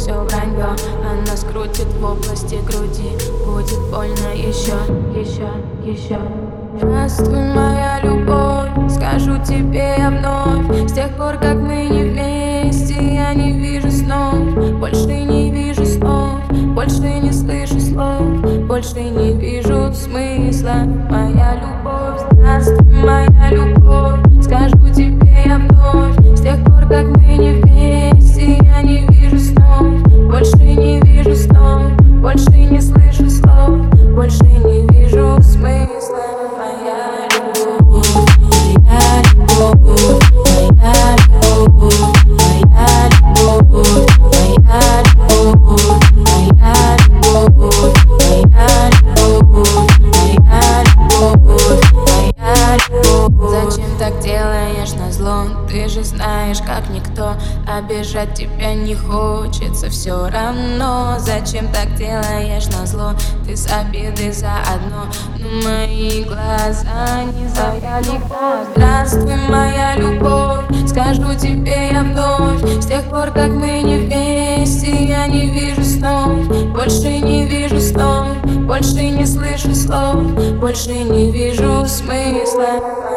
все вранье. Она скрутит в области груди, будет больно еще. Здравствуй, моя любовь, скажу тебе я вновь. С тех пор, как мы не вместе, я не вижу снов. Больше не вижу снов, больше не слышу слов, больше не вижу смысла. Моя любовь, здравствуй, моя любовь, скажу тебе я вновь. С тех пор, как мы не вместе, я не вижу снов. Больше не вижу снов, больше не слышу слов, больше не вижу смысла. Моя любовь, моя любовь, моя любовь, моя любовь, моя любовь, моя любовь, моя любовь, моя любовь, моя любовь. Зачем так делаешь назло? Ты же знаешь, как никто. Обижать тебя не хочется все равно. Зачем так делаешь назло? Ты с обидой заодно, но мои глаза не завяли. Здравствуй, моя любовь, скажу тебе я вновь. С тех пор, как мы не вместе, я не вижу снов. Больше не вижу снов, больше не слышу слов, больше не вижу смысла.